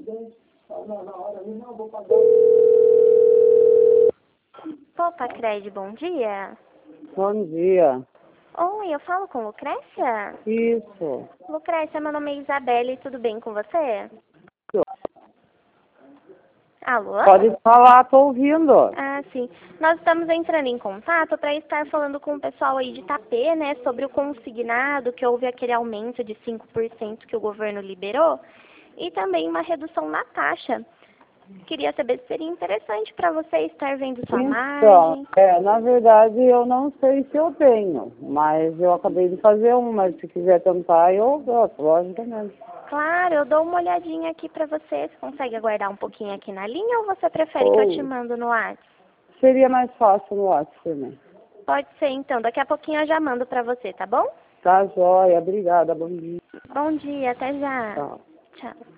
Opa, Cred, bom dia. Bom dia. Oi, eu falo com Lucrécia? Isso. Lucrécia, meu nome é Isabelle, tudo bem com você? Alô? Pode falar, tô ouvindo. Ah, sim. Nós estamos entrando em contato para estar falando com o pessoal aí de Itapê, né, sobre o consignado, que houve aquele aumento de 5% que o governo liberou, e também uma redução na taxa. Queria saber se seria interessante para você estar vendo sua Então, margem. na verdade eu não sei se eu tenho, mas eu acabei de fazer um, mas se quiser tentar eu gosto, logicamente. Claro, eu dou uma olhadinha aqui para você. Você consegue aguardar um pouquinho aqui na linha ou você prefere que eu te mando no WhatsApp? Seria mais fácil no WhatsApp também. Pode ser então, daqui a pouquinho eu já mando para você, tá bom? Tá joia, obrigada, bom dia. Bom dia, até já. Tchau. Tchau.